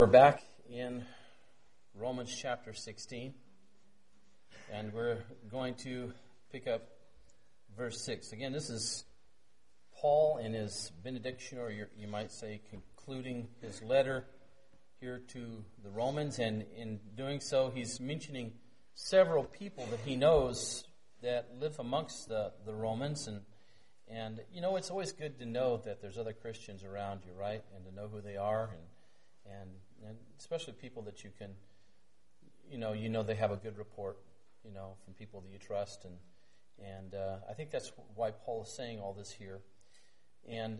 We're back in Romans chapter 16, and we're going to pick up verse 6. Again, this is Paul in his benediction, or you might say concluding his letter here to the Romans, and in doing so, he's mentioning several people that he knows that live amongst the Romans, and you know, it's always good to know that there's other Christians around you, right, and to know who they are, and especially people that you can, you know they have a good report, from people that you trust, and I think that's why Paul is saying all this here. And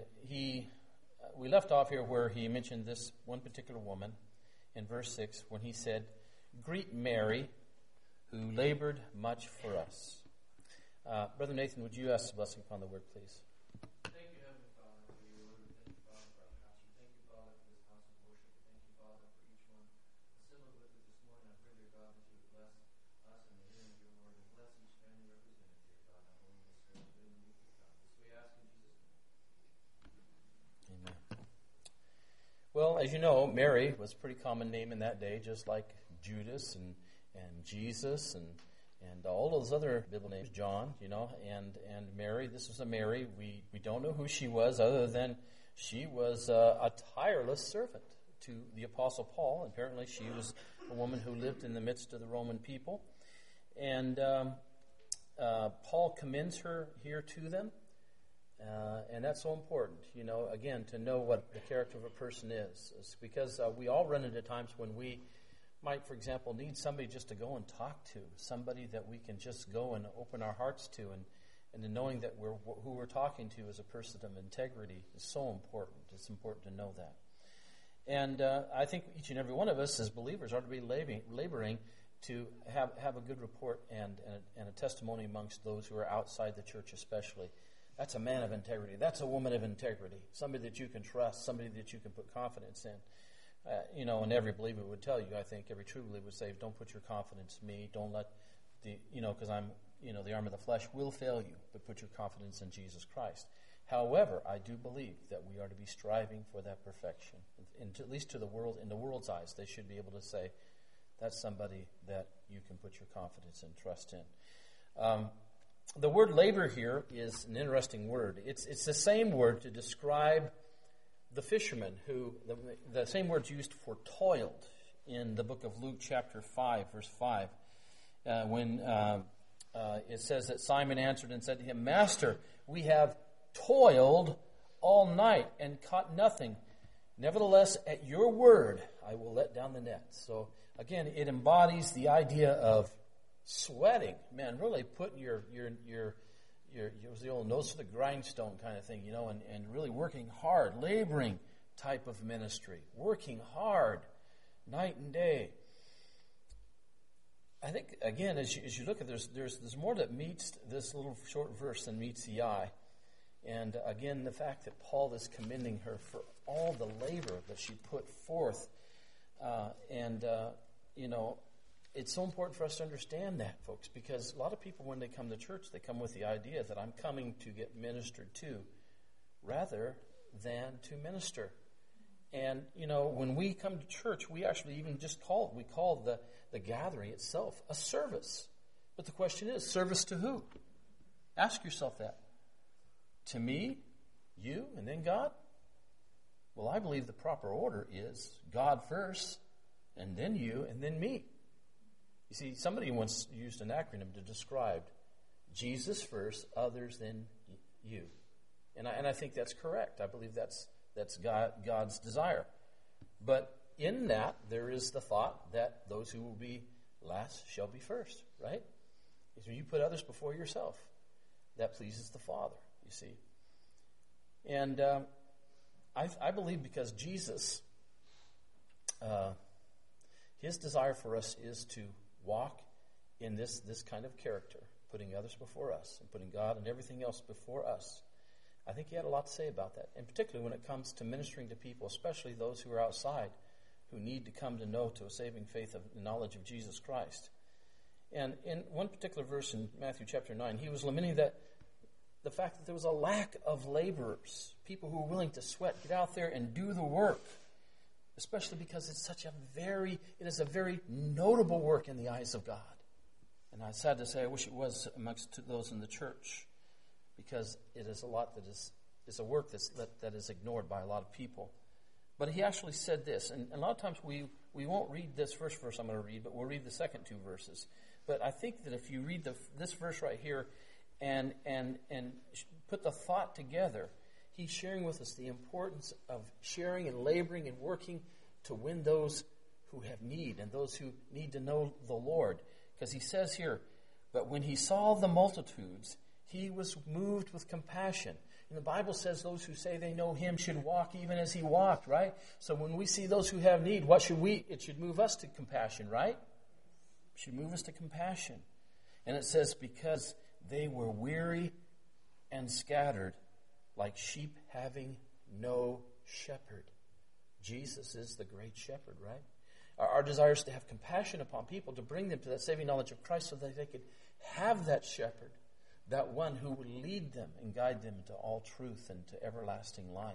we left off here where he mentioned this one particular woman in verse 6 when he said, "Greet Mary, who labored much for us." Brother Nathan, would you ask the blessing upon the word, please? Thank you, Heavenly Father, for your word. Thank you, Father, for our pastor. Thank you, Father, for this house of worship. Thank you, Father, for each one assembled with us this morning. I pray, dear God, that you would bless us in the hearing of your word and bless each family represented, dear God, not only in this service, but in the week to come. This we ask in Jesus' name. Amen. Well, as you know, Mary was a pretty common name in that day, just like Judas and Jesus and all those other biblical names, John, and Mary. This was a Mary. We don't know who she was other than she was a tireless servant to the Apostle Paul. Apparently she was a woman who lived in the midst of the Roman people. And Paul commends her here to them. And that's so important, again, to know what the character of a person is. It's because we all run into times when we might, for example, need somebody just to go and talk to, somebody that we can just go and open our hearts to, and in knowing that who we're talking to is a person of integrity is so important. It's important to know that. And I think each and every one of us as believers ought to be laboring to have a good report and a testimony amongst those who are outside the church especially. That's a man of integrity. That's a woman of integrity. Somebody that you can trust, somebody that you can put confidence in. And every believer would tell you, I think every true believer would say, don't put your confidence in me. Don't let because I'm, the arm of the flesh will fail you, but put your confidence in Jesus Christ. However, I do believe that we are to be striving for that perfection. And at least to the world, in the world's eyes, they should be able to say, that's somebody that you can put your confidence and trust in. The word labor here is an interesting word. It's the same word to describe the fishermen who, the same word's used for toiled in the book of Luke chapter 5, verse 5, when it says that Simon answered and said to him, "Master, we have toiled all night and caught nothing. Nevertheless, at your word, I will let down the net." So again, it embodies the idea of sweating, man, really putting your the old nose to the grindstone kind of thing, and really working hard, laboring type of ministry, working hard night and day. I think, again, as you look at there's more that meets this little short verse than meets the eye. And again, the fact that Paul is commending her for all the labor that she put forth, it's so important for us to understand that, folks, because a lot of people, when they come to church, they come with the idea that I'm coming to get ministered to rather than to minister. And, when we come to church, we actually even call the gathering itself a service. But the question is, service to who? Ask yourself that. To me, you, and then God? Well, I believe the proper order is God first, and then you, and then me. You see, somebody once used an acronym to describe Jesus first, others then you. And I think that's correct. I believe that's God's desire. But in that, there is the thought that those who will be last shall be first, right? So you put others before yourself. That pleases the Father, you see. And I believe because Jesus, his desire for us is to walk in this kind of character, putting others before us and putting God and everything else before us. I think he had a lot to say about that, and particularly when it comes to ministering to people, especially those who are outside, who need to come to know to a saving faith of the knowledge of Jesus Christ. And in one particular verse in Matthew chapter 9, he was lamenting that the fact that there was a lack of laborers, people who were willing to sweat, get out there and do the work. especially because it is a very notable work in the eyes of God. And I'm sad to say, I wish it was amongst those in the church, because it is a lot that is a work that is ignored by a lot of people. But he actually said this, and a lot of times we won't read this first verse I'm going to read, but we'll read the second two verses. But I think that if you read this verse right here and put the thought together, he's sharing with us the importance of sharing and laboring and working to win those who have need and those who need to know the Lord. Because he says here, but when he saw the multitudes, he was moved with compassion. And the Bible says those who say they know him should walk even as he walked, right? So when we see those who have need, it should move us to compassion, right? It should move us to compassion. And it says, because they were weary and scattered, like sheep having no shepherd. Jesus is the great shepherd, right? Our desire is to have compassion upon people, to bring them to that saving knowledge of Christ so that they could have that shepherd, that one who would lead them and guide them to all truth and to everlasting life.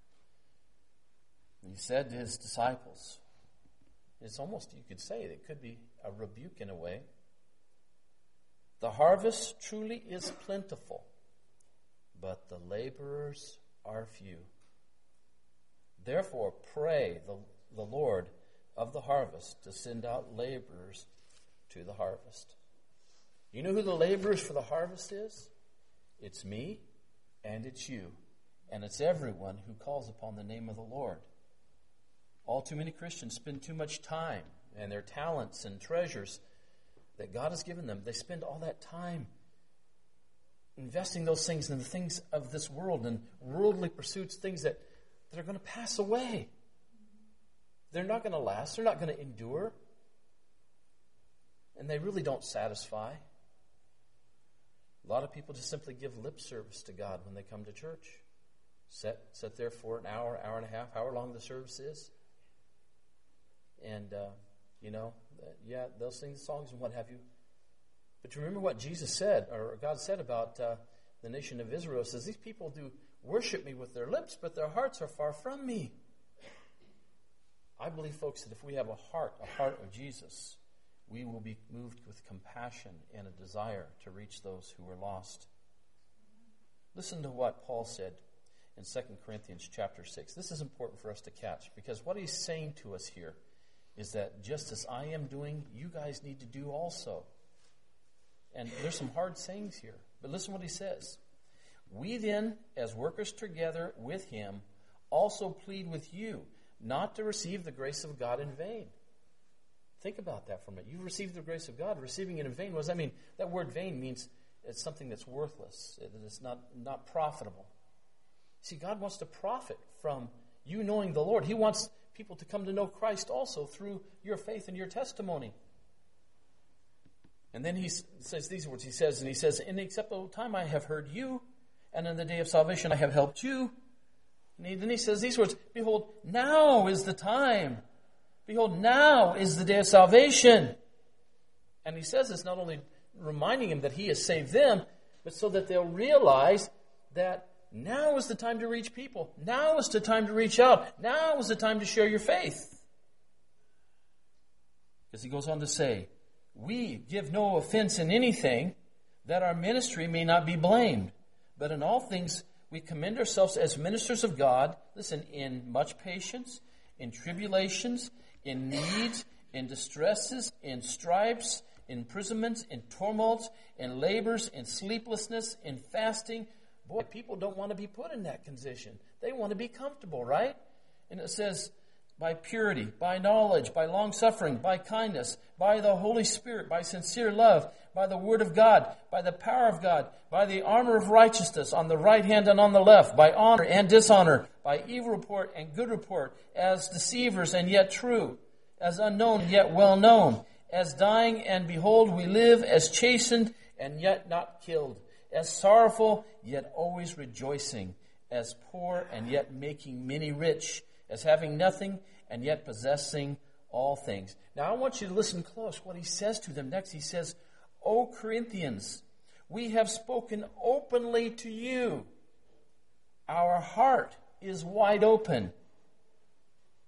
And he said to his disciples, it's almost, you could say, it could be a rebuke in a way. The harvest truly is plentiful, but the laborers are few. Therefore, pray the Lord of the harvest to send out laborers to the harvest. You know who the laborers for the harvest is? It's me and it's you. And it's everyone who calls upon the name of the Lord. All too many Christians spend too much time and their talents and treasures that God has given them. They spend all that time investing those things in the things of this world and worldly pursuits, things that are going to pass away. They're not going to last. They're not going to endure. And they really don't satisfy. A lot of people just simply give lip service to God when they come to church. Sit there for an hour, hour and a half, however long the service is. And, they'll sing the songs and what have you. But you remember what Jesus said, or God said about the nation of Israel. It says, these people do worship me with their lips, but their hearts are far from me. I believe, folks, that if we have a heart of Jesus, we will be moved with compassion and a desire to reach those who are lost. Listen to what Paul said in 2 Corinthians chapter 6. This is important for us to catch, because what he's saying to us here is that just as I am doing, you guys need to do also. And there's some hard sayings here, but listen what he says. We then, as workers together with him, also plead with you not to receive the grace of God in vain. Think about that for a minute. You've received the grace of God. Receiving it in vain, what does that mean? That word vain means it's something that's worthless. It's not profitable. See, God wants to profit from you knowing the Lord. He wants people to come to know Christ also through your faith and your testimony. And then he says these words. He says, in the acceptable time I have heard you, and in the day of salvation I have helped you. And then he says these words, behold, now is the time. Behold, now is the day of salvation. And he says this not only reminding him that he has saved them, but so that they'll realize that now is the time to reach people. Now is the time to reach out. Now is the time to share your faith. Because he goes on to say, we give no offense in anything, that our ministry may not be blamed. But in all things we commend ourselves as ministers of God, listen, in much patience, in tribulations, in needs, in distresses, in stripes, in imprisonments, in tumults, in labors, in sleeplessness, in fasting. Boy, people don't want to be put in that condition. They want to be comfortable, right? And it says, by purity, by knowledge, by long-suffering, by kindness, by the Holy Spirit, by sincere love, by the Word of God, by the power of God, by the armor of righteousness on the right hand and on the left, by honor and dishonor, by evil report and good report, as deceivers and yet true, as unknown yet well known, as dying and behold we live, as chastened and yet not killed, as sorrowful yet always rejoicing, as poor and yet making many rich, as having nothing and yet possessing all things. Now I want you to listen close. What he says to them next, he says, O Corinthians, we have spoken openly to you. Our heart is wide open.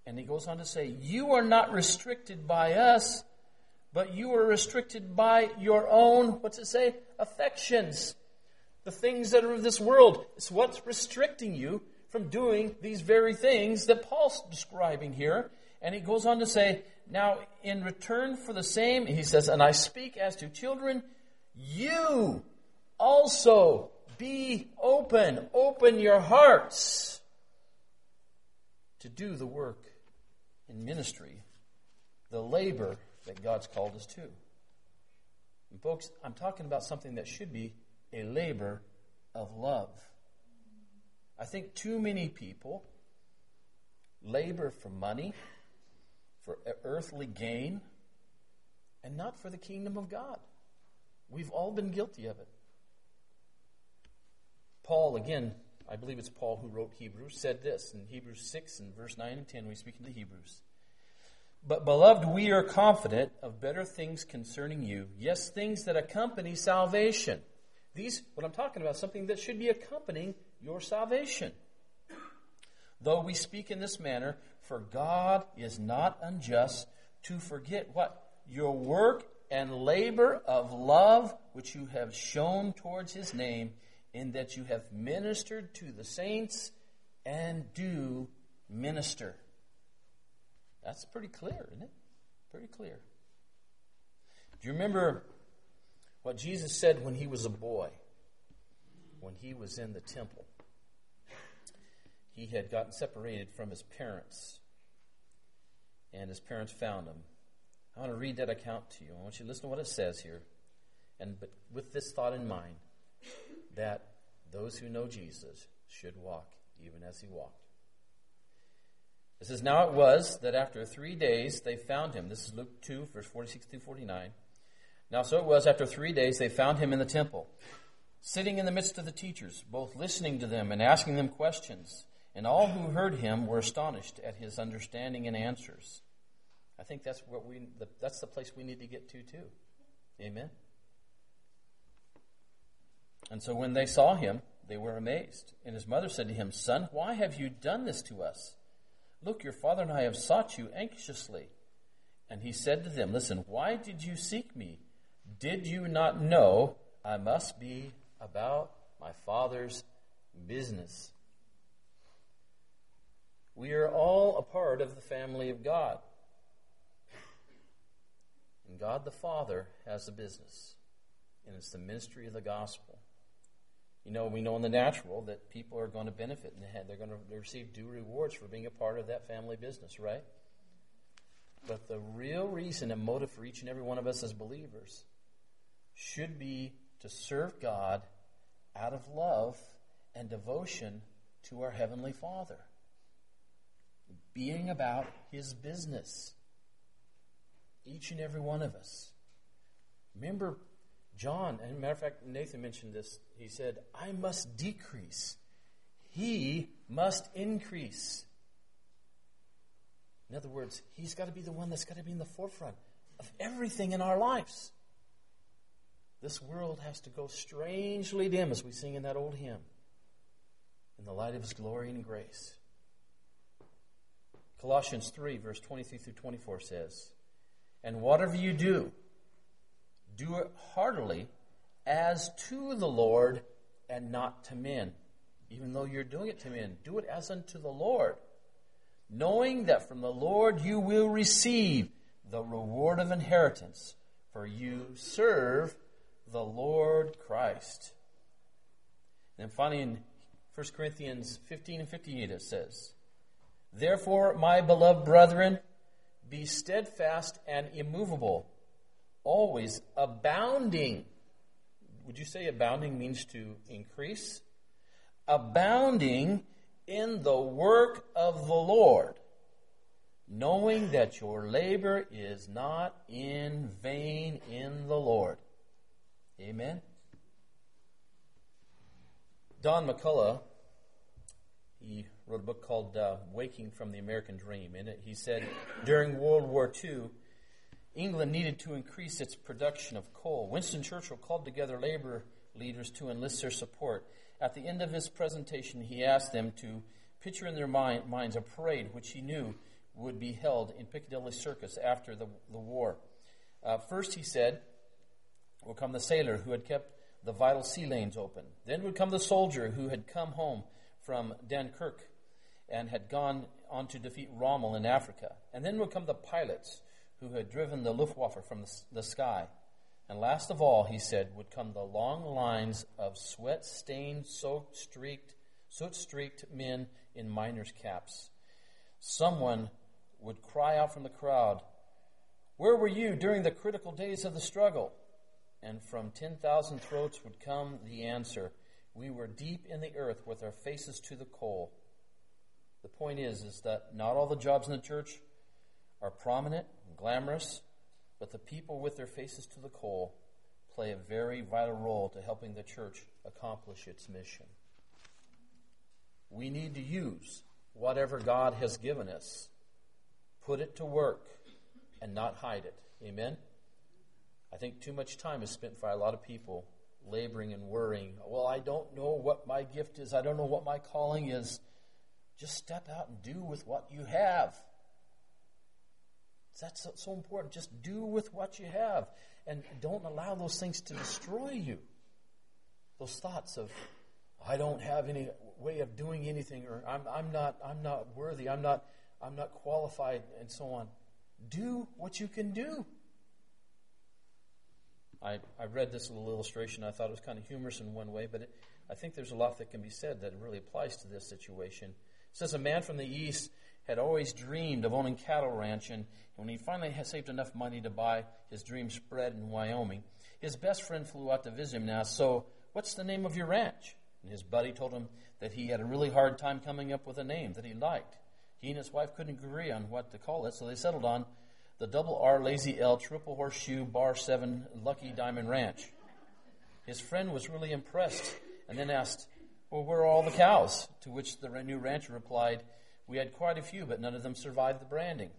And he goes on to say, you are not restricted by us, but you are restricted by your own, what's it say? Affections. The things that are of this world. It's what's restricting you from doing these very things that Paul's describing here. And he goes on to say, now in return for the same, he says, and I speak as to children, you also be open. Open your hearts to do the work in ministry, the labor that God's called us to. And folks, I'm talking about something that should be a labor of love. I think too many people labor for money, for earthly gain, and not for the kingdom of God. We've all been guilty of it. Paul, again, I believe it's Paul who wrote Hebrews, said this in Hebrews 6 and verse 9 and 10, we speak into Hebrews. But beloved, we are confident of better things concerning you. Yes, things that accompany salvation. These, what I'm talking about, something that should be accompanying your salvation. Though we speak in this manner, for God is not unjust to forget what? Your work and labor of love which you have shown towards his name, in that you have ministered to the saints and do minister. That's pretty clear, isn't it? Pretty clear. Do you remember what Jesus said when he was a boy? When he was in the temple. He had gotten separated from his parents. And his parents found him. I want to read that account to you. I want you to listen to what it says here. But with this thought in mind, that those who know Jesus should walk even as he walked. It says, now it was that after 3 days they found him. This is Luke 2, verse 46 through 49. Now so it was after 3 days they found him in the temple, sitting in the midst of the teachers, both listening to them and asking them questions. And all who heard him were astonished at his understanding and answers. I think that's the place we need to get to too. Amen. And so when they saw him, they were amazed. And his mother said to him, Son, why have you done this to us? Look, your father and I have sought you anxiously. And he said to them, listen, why did you seek me? Did you not know I must be about my Father's business? We are all a part of the family of God. And God the Father has a business. And it's the ministry of the gospel. You know, we know in the natural that people are going to benefit and they're going to receive due rewards for being a part of that family business, right? But the real reason and motive for each and every one of us as believers should be to serve God out of love and devotion to our Heavenly Father. Being about his business. Each and every one of us. Remember John, and matter of fact, Nathan mentioned this. He said, I must decrease. He must increase. In other words, he's got to be the one that's got to be in the forefront of everything in our lives. This world has to go strangely dim, as we sing in that old hymn, in the light of his glory and grace. Colossians 3, verse 23 through 24 says, and whatever you do it heartily as to the Lord and not to men. Even though you're doing it to men, do it as unto the Lord, knowing that from the Lord you will receive the reward of inheritance, for you serve the Lord Christ. And then finally in 1 Corinthians 15 and 58 it says, therefore, my beloved brethren, be steadfast and immovable, always abounding. Would you say abounding means to increase? Abounding in the work of the Lord, knowing that your labor is not in vain in the Lord. Amen. Don McCullough, he wrote a book called Waking from the American Dream. In it, he said, during World War II, England needed to increase its production of coal. Winston Churchill called together labor leaders to enlist their support. At the end of his presentation, he asked them to picture in their minds a parade which he knew would be held in Piccadilly Circus after the war. First, he said, would come the sailor who had kept the vital sea lanes open. Then would come the soldier who had come home from Dunkirk and had gone on to defeat Rommel in Africa. And then would come the pilots who had driven the Luftwaffe from the sky. And last of all, he said, would come the long lines of sweat-stained, soot-streaked men in miners' caps. Someone would cry out from the crowd, "Where were you during the critical days of the struggle?" And from 10,000 throats would come the answer, "We were deep in the earth with our faces to the coal." The point is that not all the jobs in the church are prominent and glamorous, but the people with their faces to the coal play a very vital role to helping the church accomplish its mission. We need to use whatever God has given us, put it to work, and not hide it. Amen? I think too much time is spent by a lot of people laboring and worrying. Well, I don't know what my gift is. I don't know what my calling is. Just step out and do with what you have. That's so important. Just do with what you have. And don't allow those things to destroy you. Those thoughts of, I don't have any way of doing anything, or I'm not worthy, I'm not qualified, and so on. Do what you can do. I read this little illustration. I thought it was kind of humorous in one way, but I think there's a lot that can be said that really applies to this situation. It says a man from the East had always dreamed of owning cattle ranch, and when he finally had saved enough money to buy his dream spread in Wyoming, his best friend flew out to visit him and asked, "So, what's the name of your ranch?" And his buddy told him that he had a really hard time coming up with a name that he liked. He and his wife couldn't agree on what to call it, so they settled on the Double R Lazy L Triple Horseshoe Bar 7 Lucky Diamond Ranch. His friend was really impressed and then asked, "Well, where are all the cows?" To which the new rancher replied, "We had quite a few, but none of them survived the branding."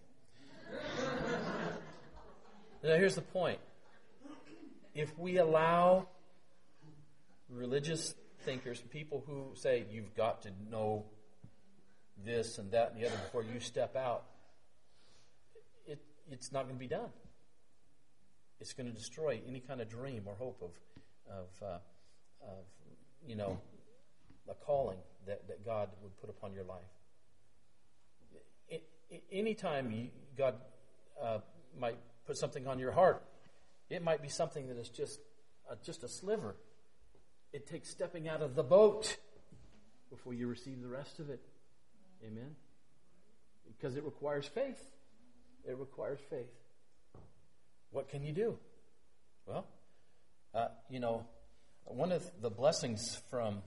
Now, here's the point. If we allow religious thinkers, people who say you've got to know this and that and the other before you step out, it's not going to be done. It's going to destroy any kind of dream or hope of a calling that God would put upon your life. Anytime God might put something on your heart, it might be something that is just a sliver. It takes stepping out of the boat before you receive the rest of it. Amen? Because it requires faith. It requires faith. What can you do? Well, one of the blessings from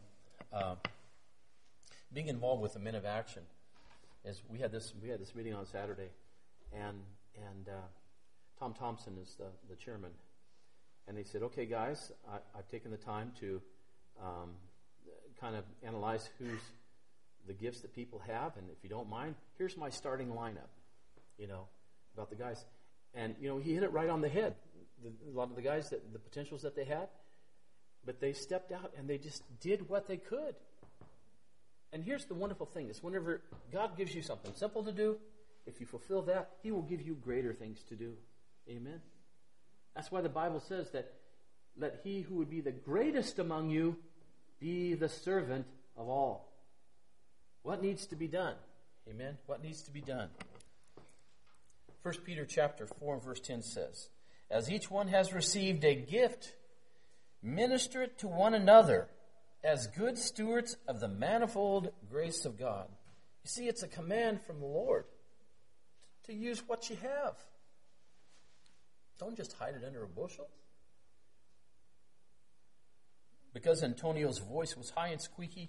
being involved with the Men of Action is we had this meeting on Saturday, and Tom Thompson is the chairman, and they said, "Okay, guys, I've taken the time to kind of analyze who's the gifts that people have, and if you don't mind, here's my starting lineup, about the guys." And, he hit it right on the head. A lot of the guys, the potentials that they had, but they stepped out and they just did what they could. And here's the wonderful thing is whenever God gives you something simple to do, if you fulfill that, He will give you greater things to do. Amen? That's why the Bible says that let he who would be the greatest among you be the servant of all. What needs to be done? Amen? What needs to be done? 1 Peter chapter 4 and verse 10 says, "As each one has received a gift, minister it to one another as good stewards of the manifold grace of God." You see, it's a command from the Lord to use what you have. Don't just hide it under a bushel. Because Antonio's voice was high and squeaky,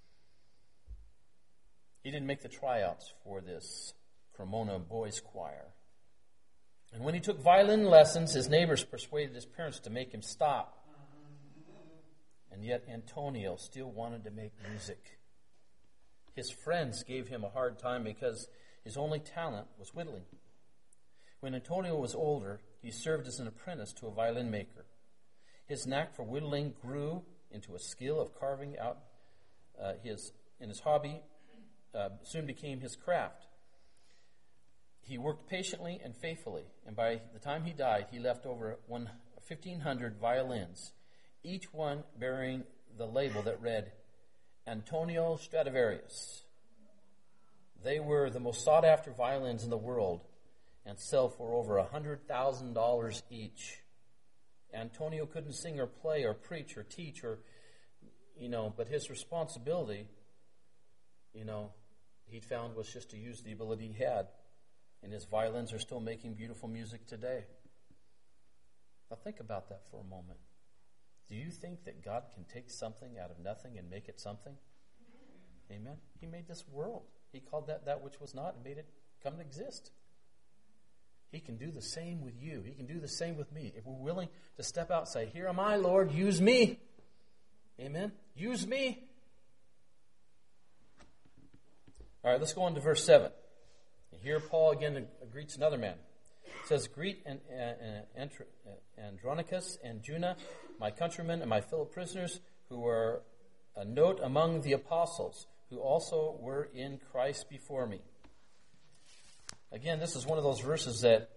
he didn't make the tryouts for this Cremona boys choir. And when he took violin lessons, his neighbors persuaded his parents to make him stop. And yet Antonio still wanted to make music. His friends gave him a hard time because his only talent was whittling. When Antonio was older, he served as an apprentice to a violin maker. His knack for whittling grew into a skill of carving out his hobby soon became his craft. he worked patiently and faithfully, and by the time he died, he left over 1,500 violins, each one bearing the label that read, Antonio Stradivarius. They were the most sought-after violins in the world and sell for over $100,000 each. Antonio couldn't sing or play or preach or teach but his responsibility, he found was just to use the ability he had. And his violins are still making beautiful music today. Now think about that for a moment. Do you think that God can take something out of nothing and make it something? Amen? He made this world. He called that which was not and made it come to exist. He can do the same with you. He can do the same with me. If we're willing to step out and say, here am I, Lord, use me. Amen? Use me. All right, let's go on to verse 7. And here Paul again greets another man. It says, greet Andronicus and Juna, my countrymen and my fellow prisoners, who were a note among the apostles, who also were in Christ before me. Again, this is one of those verses that,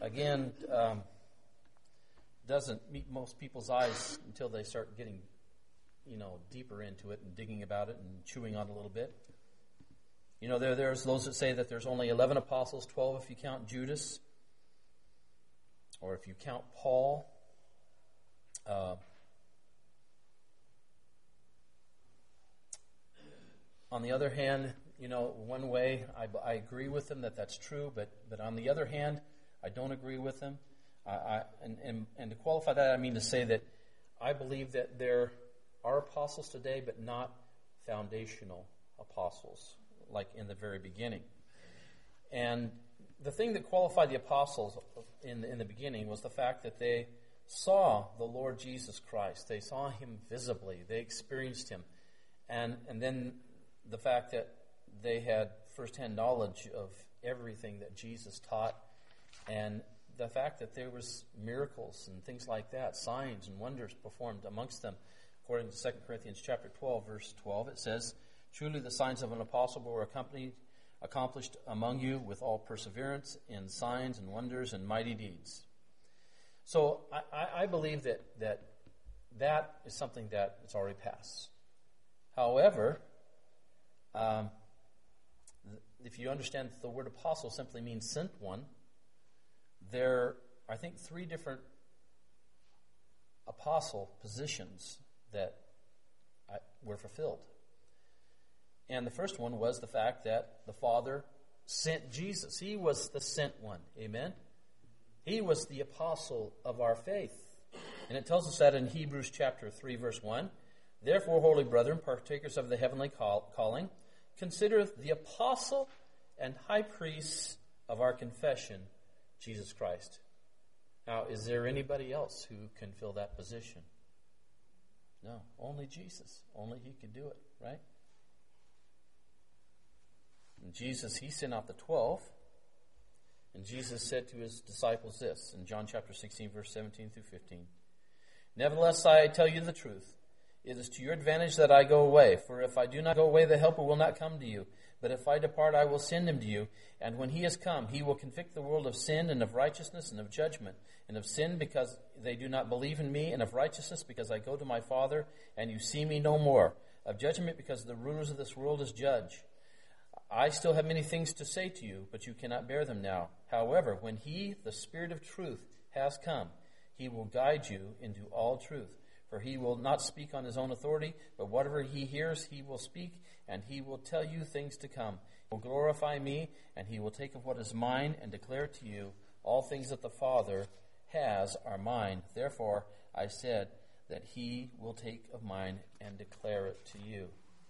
doesn't meet most people's eyes until they start getting, deeper into it and digging about it and chewing on it a little bit. There's those that say that there's only 11 apostles, 12 if you count Judas, or if you count Paul. On the other hand, one way I agree with them that's true, but on the other hand, I don't agree with them. And to qualify that, I mean to say that I believe that there are apostles today, but not foundational apostles, like in the very beginning. And the thing that qualified the apostles in the beginning was the fact that they saw the Lord Jesus Christ. They saw him visibly. They experienced him. And then the fact that they had firsthand knowledge of everything that Jesus taught, and the fact that there was miracles and things like that, signs and wonders performed amongst them. According to 2 Corinthians chapter 12, verse 12, it says, truly the signs of an apostle were accomplished among you with all perseverance in signs and wonders and mighty deeds. So I believe that is something that is already passed. However, if you understand that the word apostle simply means sent one, there are, I think, 3 different apostle positions that were fulfilled. And the first one was the fact that the Father sent Jesus. He was the sent one. Amen? He was the apostle of our faith. And it tells us that in Hebrews chapter 3, verse 1. Therefore, holy brethren, partakers of the heavenly calling, consider the apostle and high priest of our confession, Jesus Christ. Now, is there anybody else who can fill that position? No, only Jesus. Only he could do it, right? And Jesus, he sent out the 12. And Jesus said to his disciples this in John chapter 16, verse 17 through 15. Nevertheless, I tell you the truth. It is to your advantage that I go away. For if I do not go away, the Helper will not come to you. But if I depart, I will send him to you. And when he has come, he will convict the world of sin and of righteousness and of judgment. And of sin because they do not believe in me, and of righteousness because I go to my Father, and you see me no more. Of judgment because the rulers of this world is judge. I still have many things to say to you, but you cannot bear them now. However, when he, the Spirit of truth, has come, he will guide you into all truth. For he will not speak on his own authority, but whatever he hears, he will speak, and he will tell you things to come. He will glorify me, and he will take of what is mine and declare to you all things that the Father has are mine. Therefore, I said that he will take of mine and declare it to you.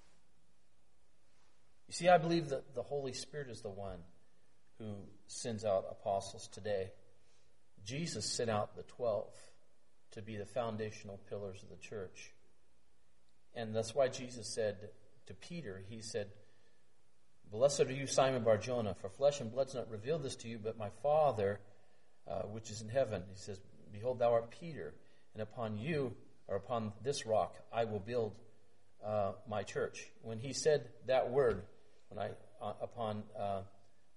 You see, I believe that the Holy Spirit is the one who sends out apostles today. Jesus sent out the 12 to be the foundational pillars of the church. And that's why Jesus said to Peter, he said, blessed are you, Simon Bar-Jonah, for flesh and blood's not revealed this to you, but my Father, which is in heaven. He says, behold, thou art Peter, and upon you, or upon this rock, I will build my church. When he said that word, upon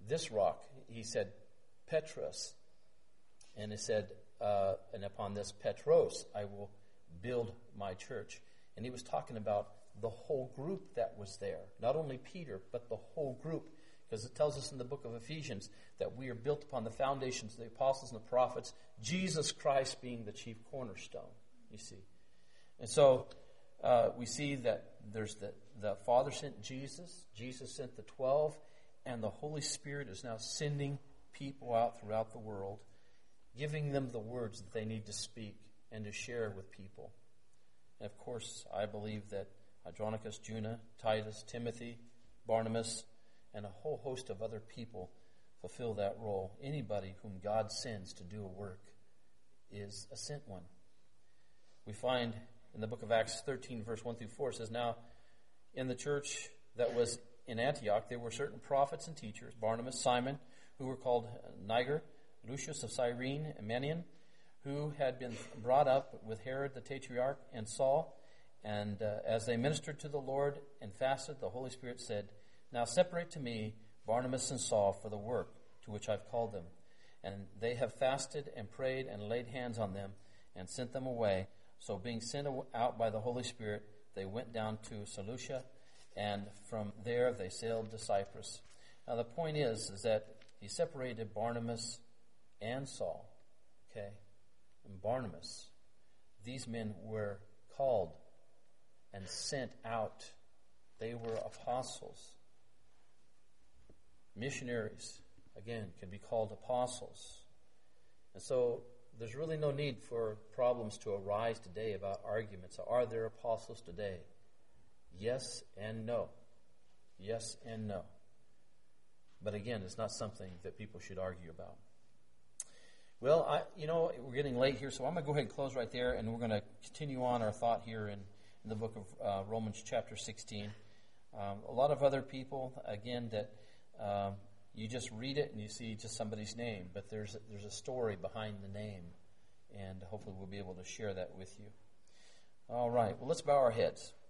this rock, he said, Petros. And he said, and upon this Petros, I will build my church. And he was talking about the whole group that was there. Not only Peter, but the whole group. Because it tells us in the book of Ephesians that we are built upon the foundations of the apostles and the prophets, Jesus Christ being the chief cornerstone, you see. And so we see that there's the Father sent Jesus, Jesus sent the 12, and the Holy Spirit is now sending people out throughout the world, giving them the words that they need to speak and to share with people. And of course, I believe that Andronicus, Juna, Titus, Timothy, Barnabas, and a whole host of other people fulfill that role. Anybody whom God sends to do a work is a sent one. We find in the book of Acts 13, verse 1 through 4, it says, Now, in the church that was in Antioch, there were certain prophets and teachers, Barnabas, Simon, who were called Niger, Lucius of Cyrene, and Manaen, who had been brought up with Herod the Tetrarch and Saul. And as they ministered to the Lord and fasted, the Holy Spirit said, Now separate to me Barnabas and Saul for the work to which I've called them. And they have fasted and prayed and laid hands on them and sent them away. So being sent out by the Holy Spirit, they went down to Seleucia, and from there they sailed to Cyprus. Now the point is that he separated Barnabas and Saul. Okay? And Barnabas, these men were called and sent out. They were apostles. Missionaries, again, can be called apostles. And so there's really no need for problems to arise today about arguments. Are there apostles today? Yes and no. Yes and no. But again, it's not something that people should argue about. Well, we're getting late here, so I'm going to go ahead and close right there, and we're going to continue on our thought here in the book of Romans chapter 16. A lot of other people, again, that you just read it and you see just somebody's name, but there's a story behind the name, and hopefully we'll be able to share that with you. All right, well, let's bow our heads.